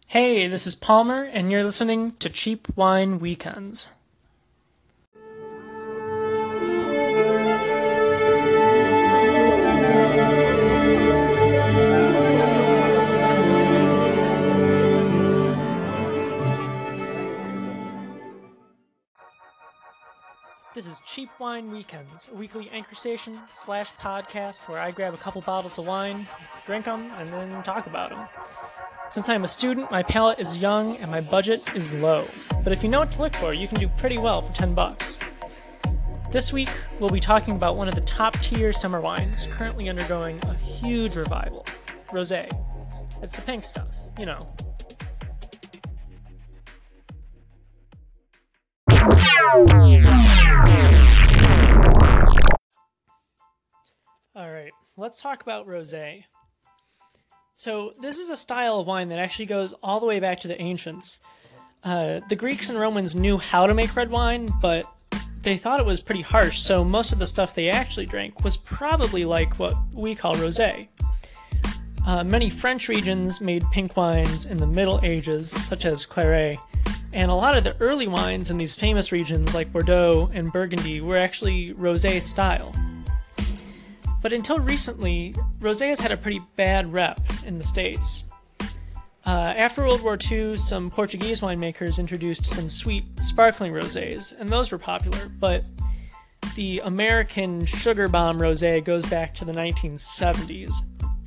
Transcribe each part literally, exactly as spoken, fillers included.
Hey, this is Palmer, and you're listening to Cheap Wine Weekends. This is Cheap Wine Weekends, a weekly anchor station slash podcast where I grab a couple bottles of wine, drink them, and then talk about them. Since I'm a student, my palate is young and my budget is low. But if you know what to look for, you can do pretty well for ten bucks. This week, we'll be talking about one of the top-tier summer wines currently undergoing a huge revival, Rosé. It's the pink stuff, you know. Alright, let's talk about Rosé. So this is a style of wine that actually goes all the way back to the ancients. Uh, the Greeks and Romans knew how to make red wine, but they thought it was pretty harsh, so most of the stuff they actually drank was probably like what we call rosé. Uh, many French regions made pink wines in the Middle Ages, such as Claret, and a lot of the early wines in these famous regions like Bordeaux and Burgundy were actually rosé style. But until recently, rosé has had a pretty bad rep in the States. Uh, after World War Two, some Portuguese winemakers introduced some sweet, sparkling rosés, and those were popular, but the American sugar bomb rosé goes back to the nineteen seventies.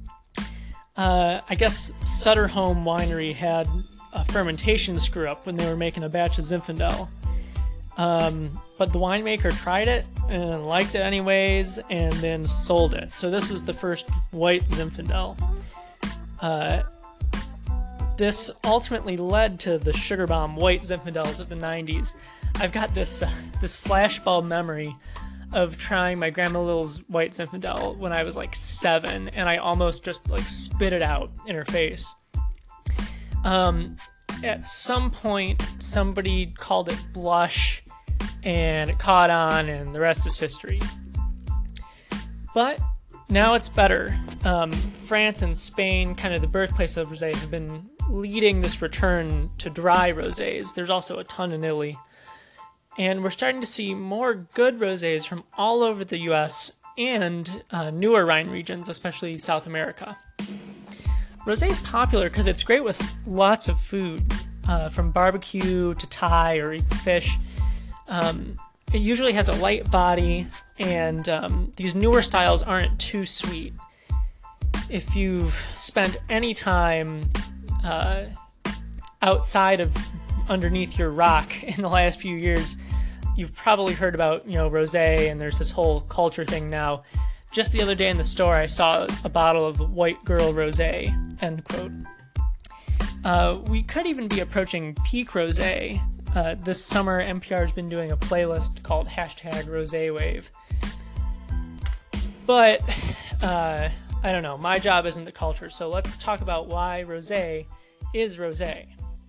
Uh, I guess Sutter Home Winery had a fermentation screw-up when they were making a batch of Zinfandel. Um, but the winemaker tried it and liked it anyways, and then sold it. So this was the first white Zinfandel. Uh, this ultimately led to the sugar bomb white Zinfandels of the nineties. I've got this uh, this flashbulb memory of trying my Grandma Little's white Zinfandel when I was like seven, and I almost just like spit it out in her face. Um, at some point, somebody called it blush, and it caught on, and the rest is history. But now it's better. Um, France and Spain, kind of the birthplace of rosé, have been leading this return to dry rosés. There's also a ton in Italy. And we're starting to see more good rosés from all over the U S and uh, newer Rhine regions, especially South America. Rosé is popular because it's great with lots of food, uh, from barbecue to Thai or even fish. Um, it usually has a light body, and um, these newer styles aren't too sweet. If you've spent any time uh, outside of underneath your rock in the last few years, you've probably heard about, you know, rosé, and there's this whole culture thing now. Just the other day in the store, I saw a bottle of White Girl Rosé, end quote. Uh, we could even be approaching peak rosé. Uh, this summer, N P R has been doing a playlist called hashtag Rosé Wave. But, uh, I don't know, my job isn't the culture, so let's talk about why rosé is rosé.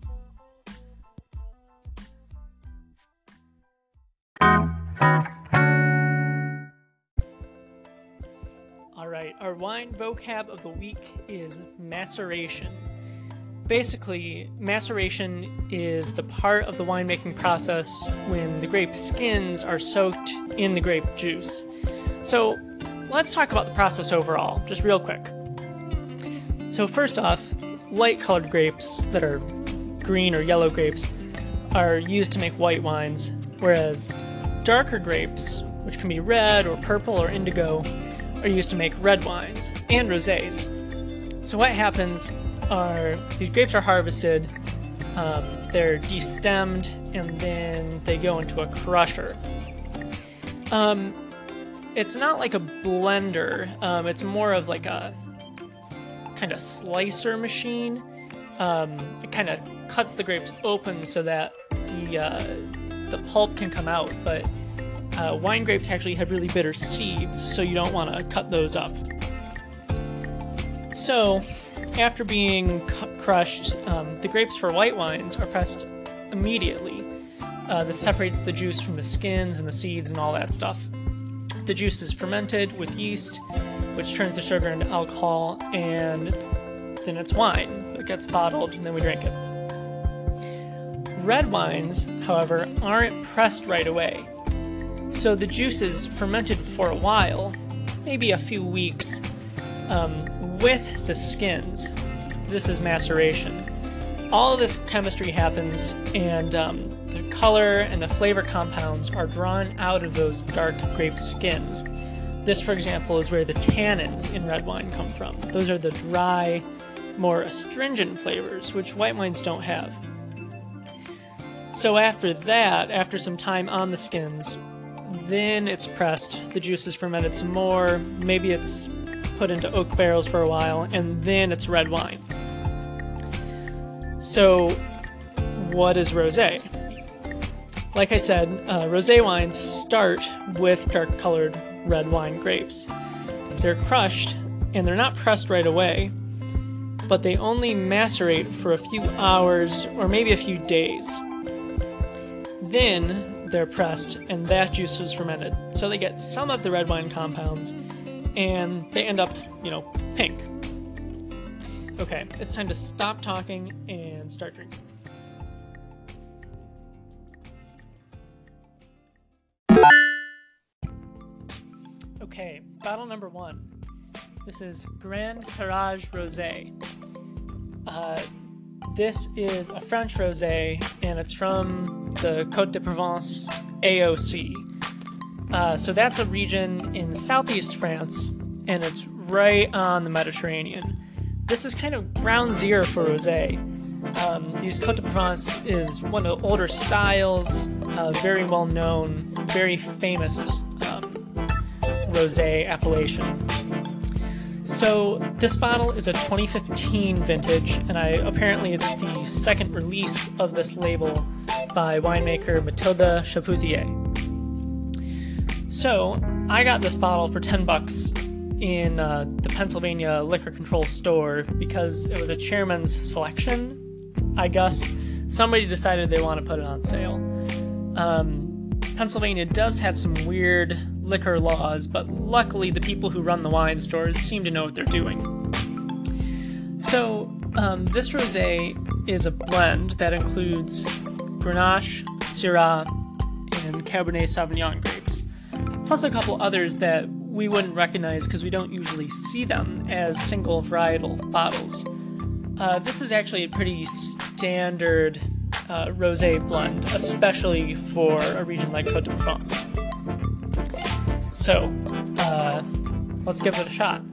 Alright, our wine vocab of the week is maceration. Basically, maceration is the part of the winemaking process when the grape skins are soaked in the grape juice. So, let's talk about the process overall, just real quick. So first off, light-colored grapes that are green or yellow grapes are used to make white wines, whereas darker grapes, which can be red or purple or indigo, are used to make red wines and rosés. So what happens are these grapes are harvested, um, they're destemmed, and then they go into a crusher. Um, it's not like a blender, um, it's more of like a kind of slicer machine. Um, it kind of cuts the grapes open so that the uh, the pulp can come out, but uh, wine grapes actually have really bitter seeds, so you don't want to cut those up. So, after being cu- crushed, um, the grapes for white wines are pressed immediately. Uh, this separates the juice from the skins and the seeds and all that stuff. The juice is fermented with yeast, which turns the sugar into alcohol, and then it's wine. it gets bottled, and then we drink it. Red wines, however, aren't pressed right away. So the juice is fermented for a while, maybe a few weeks, um, with the skins. This is maceration. All of this chemistry happens, and um, the color and the flavor compounds are drawn out of those dark grape skins. This, for example, is where the tannins in red wine come from. Those are the dry, more astringent flavors, which white wines don't have. So after that, after some time on the skins, then it's pressed, the juice is fermented some more, maybe it's put into oak barrels for a while, and then it's red wine. So, what is rosé? Like I said, uh, rosé wines start with dark-colored red wine grapes. They're crushed, and they're not pressed right away, but they only macerate for a few hours or maybe a few days. Then they're pressed, and that juice is fermented. So they get some of the red wine compounds, and they end up, you know, pink. Okay, it's time to stop talking and start drinking. Okay, bottle number one. This is Grand Tirage Rosé. Uh, this is a French rosé, and it's from the Côte de Provence A O C. Uh, so that's a region in southeast France, and it's right on the Mediterranean. This is kind of ground zero for rosé. Um, these Côte de Provence is one of the older styles, uh, very well known, very famous um, rosé appellation. So this bottle is a twenty fifteen vintage, and I apparently it's the second release of this label by winemaker Mathilde Chapoutier. So I got this bottle for ten bucks in uh, the Pennsylvania Liquor Control store because it was a chairman's selection. I guess somebody decided they want to put it on sale. Um, Pennsylvania does have some weird liquor laws, but luckily the people who run the wine stores seem to know what they're doing. So um, this rosé is a blend that includes Grenache, Syrah, and Cabernet Sauvignon grapes, plus a couple others that we wouldn't recognize because we don't usually see them as single varietal bottles. Uh, this is actually a pretty standard uh, rosé blend, especially for a region like Côte de Provence. So, uh, let's give it a shot.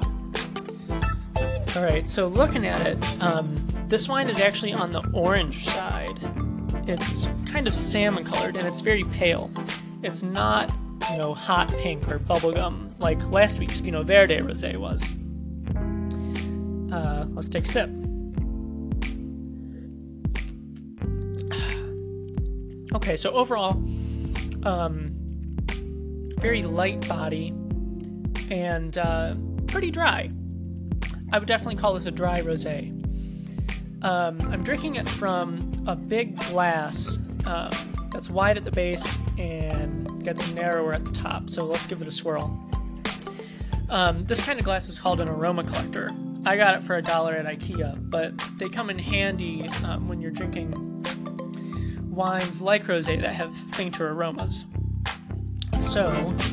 Alright, so looking at it, um, this wine is actually on the orange side. It's kind of salmon colored and it's very pale. It's not, you know, hot pink or bubblegum like last week's Pinot Verde rosé was. Uh, let's take a sip. Okay, so overall, um, very light body and uh, pretty dry. I would definitely call this a dry rosé. Um, I'm drinking it from a big glass um, that's wide at the base and gets narrower at the top, so let's give it a swirl. Um, this kind of glass is called an aroma collector. I got it for a dollar at IKEA, but they come in handy um, when you're drinking wines like rosé that have fainter aromas. So,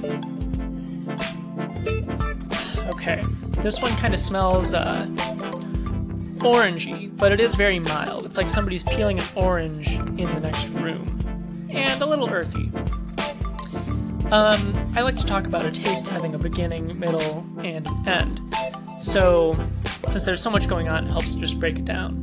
okay, this one kind of smells uh, orangey, but it is very mild. It's like somebody's peeling an orange in the next room, and a little earthy. Um, I like to talk about a taste having a beginning, middle, and an end. So, since there's so much going on, it helps to just break it down.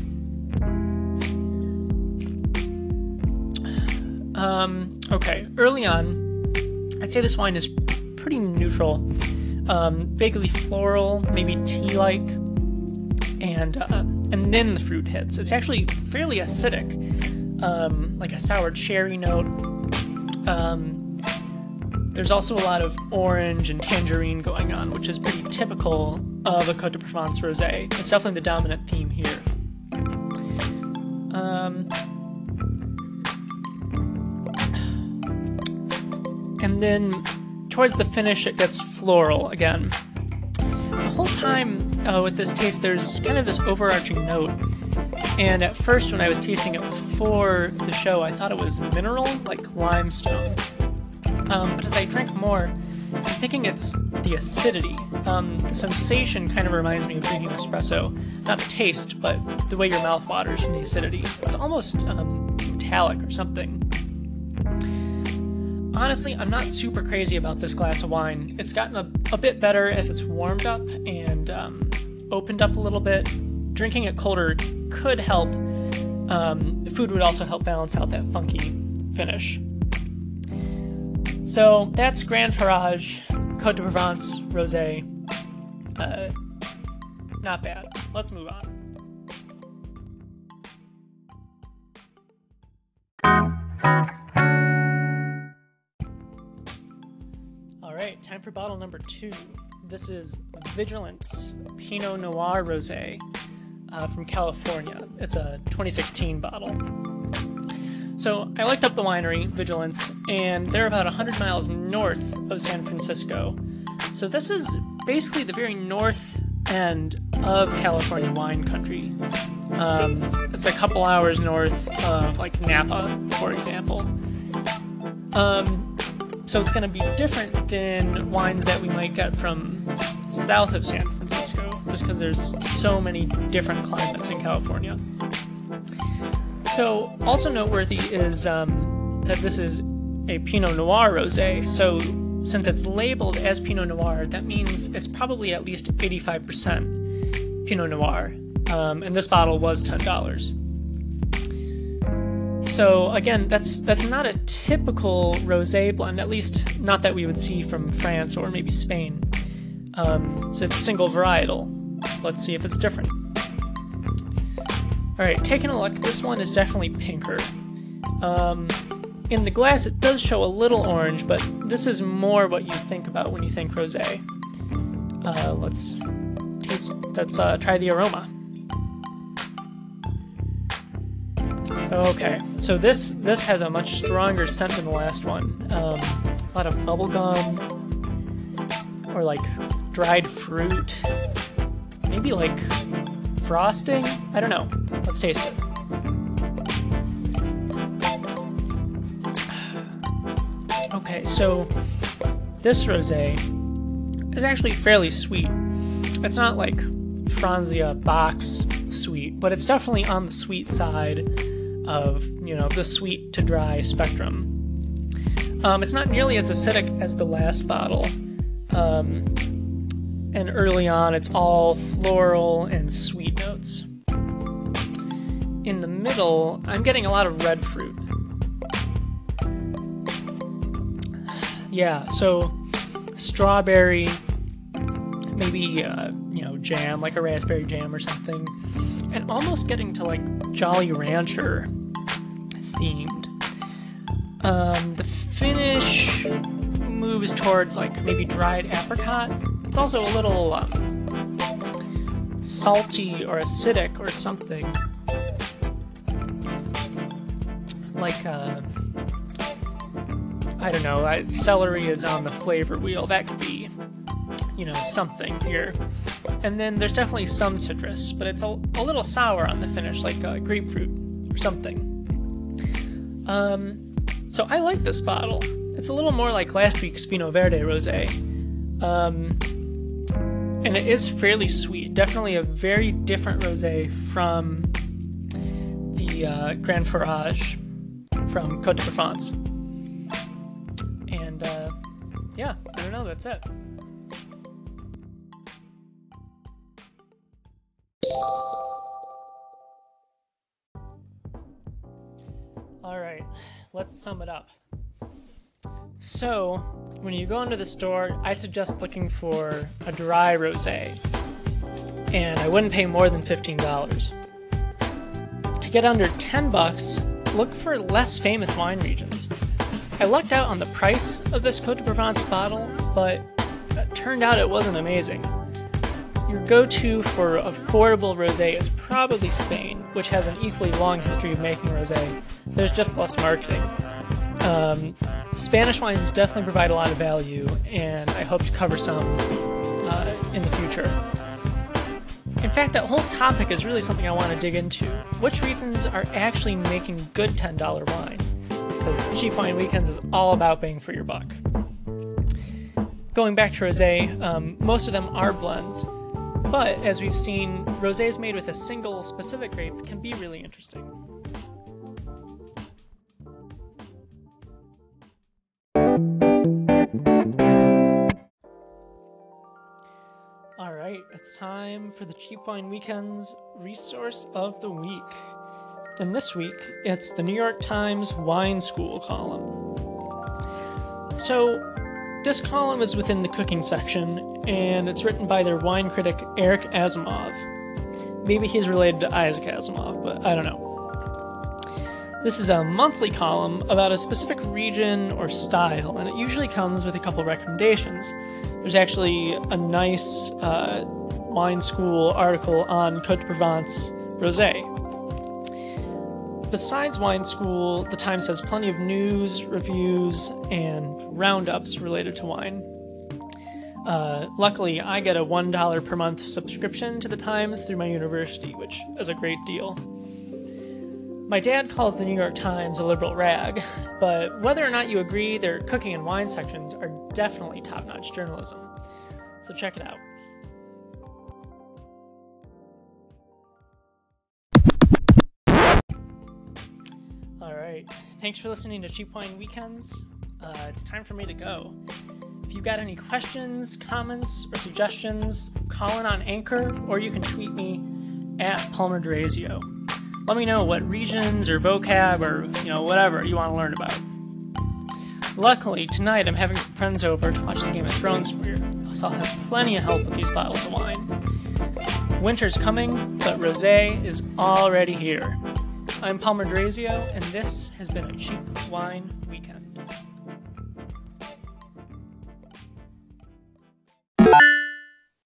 Um, okay, early on, I'd say this wine is pretty neutral, um, vaguely floral, maybe tea-like, and uh, and then the fruit hits. It's actually fairly acidic, um, like a sour cherry note. Um, there's also a lot of orange and tangerine going on, which is pretty typical of a Côte de Provence rosé. It's definitely the dominant theme here. Um... And then towards the finish, it gets floral again. The whole time, uh, with this taste, there's kind of this overarching note. And at first, when I was tasting it before the show, I thought it was mineral, like limestone. Um, but as I drink more, I'm thinking it's the acidity. Um, the sensation kind of reminds me of drinking espresso. Not the taste, but the way your mouth waters from the acidity. It's almost um, metallic or something. Honestly, I'm not super crazy about this glass of wine. It's gotten a, a bit better as it's warmed up and um, opened up a little bit. Drinking it colder could help. Um, the food would also help balance out that funky finish. So that's Grand Farage Côte de Provence Rosé. Uh, not bad. Let's move on. Alright, time for bottle number two. This is Vigilance Pinot Noir Rosé uh, from California. It's a twenty sixteen bottle. So I looked up the winery, Vigilance, and they're about one hundred miles north of San Francisco. So this is basically the very north end of California wine country. Um, it's a couple hours north of, like, Napa, for example. Um, so it's going to be different than wines that we might get from south of San Francisco, just because there's so many different climates in California. So, also noteworthy is um, that this is a Pinot Noir rosé. So, since it's labeled as Pinot Noir, that means it's probably at least eighty-five percent Pinot Noir. Um, and this bottle was ten dollars. So, again, that's that's not a typical rosé blend, at least not that we would see from France or maybe Spain. Um, so, it's single varietal. Let's see if it's different. Alright, taking a look, this one is definitely pinker. Um, in the glass it does show a little orange, but this is more what you think about when you think rosé. Uh, let's taste, let's uh, try the aroma. Okay, so this this has a much stronger scent than the last one. Um, a lot of bubblegum, or like dried fruit, maybe like frosting? I don't know. Let's taste it. Okay, so this rosé is actually fairly sweet. It's not like Franzia box sweet, but it's definitely on the sweet side of, you know, the sweet to dry spectrum. Um, it's not nearly as acidic as the last bottle. Um, and early on, it's all floral and sweet notes. In the middle, I'm getting a lot of red fruit. Yeah, so strawberry, maybe, uh, you know, jam, like a raspberry jam or something, and almost getting to, like, Jolly Rancher themed. Um, the finish moves towards, like, maybe dried apricot. It's also a little um, salty or acidic or something. Like, uh, I don't know, uh, celery is on the flavor wheel. That could be, you know, something here. And then there's definitely some citrus, but it's a, a little sour on the finish, like uh, grapefruit or something. Um, so I like this bottle. It's a little more like last week's Pinot Verde Rosé. Um, and it is fairly sweet. Definitely a very different rosé from the uh, Grand Farage from Côte de Provence. And uh, yeah, I don't know, that's it. Alright, let's sum it up. So, when you go into the store, I suggest looking for a dry rosé, and I wouldn't pay more than fifteen dollars. To get under ten bucks, look for less famous wine regions. I lucked out on the price of this Côte de Provence bottle, but it turned out it wasn't amazing. Your go-to for affordable rosé is probably Spain, which has an equally long history of making rosé. There's just less marketing. Um, Spanish wines definitely provide a lot of value, and I hope to cover some uh, in the future. In fact, that whole topic is really something I want to dig into. Which regions are actually making good ten dollar wine? Because Cheap Wine Weekends is all about bang for your buck. Going back to rosé, um, most of them are blends, but as we've seen, rosés made with a single specific grape can be really interesting. Alright, it's time for the Cheap Wine Weekend's Resource of the Week. And this week, it's the New York Times Wine School column. So, this column is within the cooking section, and it's written by their wine critic Eric Asimov. Maybe he's related to Isaac Asimov, but I don't know. This is a monthly column about a specific region or style, and it usually comes with a couple recommendations. There's actually a nice uh, wine school article on Côte de Provence rosé. Besides wine school, the Times has plenty of news, reviews, and roundups related to wine. Uh, luckily, I get a one dollar per month subscription to the Times through my university, which is a great deal. My dad calls the New York Times a liberal rag, but whether or not you agree, their cooking and wine sections are definitely top-notch journalism. So check it out. Alright, thanks for listening to Cheap Wine Weekends. Uh, it's time for me to go. If you've got any questions, comments, or suggestions, call in on Anchor, or you can tweet me at Palmer D'Orazio. Let me know what regions or vocab or, you know, whatever you want to learn about. Luckily, tonight I'm having some friends over to watch the Game of Thrones premiere, so I'll have plenty of help with these bottles of wine. Winter's coming, but rosé is already here. I'm Palmer D'Orazio, and this has been a Cheap Wine Weekend.